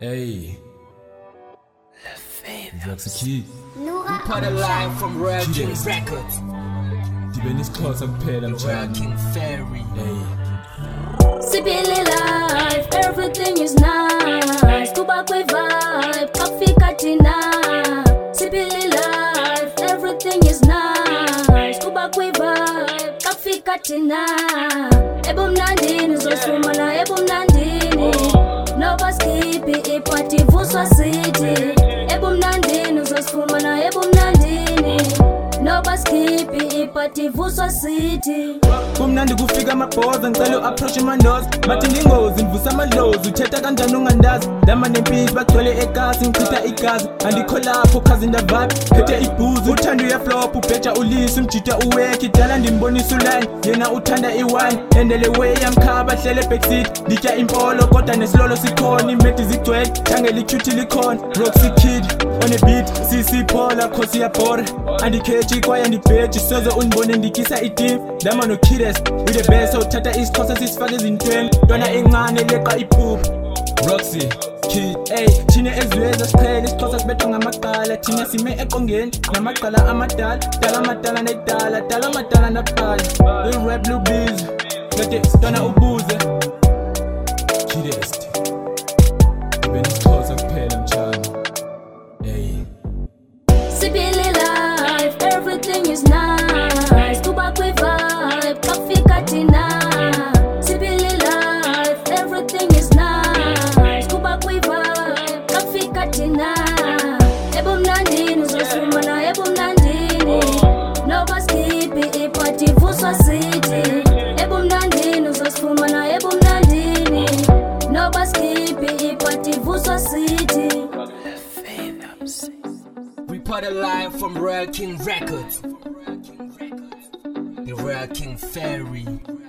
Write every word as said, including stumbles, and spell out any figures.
Hey, Zaxiki. We put a line from Royal King Records. Dibeni Xhosa kuphela Royal mjani. King Ferry. Hey, Sibili life, everything is nice. Kuba kwe vibe, kafika tina. Sibili life, everything is nice. Kuba kwe vibe, kafika tina. Ebo mnandini, zosumana ebo mnandini. Nova skipi, ipati vuswa city. Ebo mnandini, zosumana ebo mnandini. Nova skipi, ipati vuswa city. kumnandi kufika amabhoza ngicela u-approach amandoza bathi ngingozi ngivusa amadlozi uthetha kanjani ungandazi dama nempisi bagcwele egasi ngichitha igazi andikho lapho khazi ndavibe phethe ibhuzi uthanda uyaflop ubheja ulisi umjida uwekhi dala ndimbonisa uline yena uthanda iwine endele way yamkhaba hlele backseat nditya impolo kodwa nesilolo sikhona imedi zigcwele thangela icuti likhona Roxy Kid on a beat sisiphola khosi yabhora andikhethi kwaye ndibheji soze undibone ndikisa itim dama no-kides with the best uthatha isixhosa sisifake ezintweni ntwana encane leqa iphupho Roxy Kid ey thina ezweza siqhele isixhosa sibethwa ngamaqala thina sime eqongeni namaqala amadala dala amadala nedala dala amadala nabhala i-rap lubiza kade ntwana ubuze Kides ibeni isixhosa kuphela mjani hey Sibili life, everything is nice. Kuba kwe vibe, kafika tina. Sibili life, everything is nice. Kuba kwe vibe, kafika tina. Ebo mnandini, zosumana ebo mnandini. Nova skipi, ipati vuswa city. Ebo mnandini, zosumana ebo mnandini. Nova skipi, ipati vuswa city. We put a line from Royal King Records. The Royal King Ferry.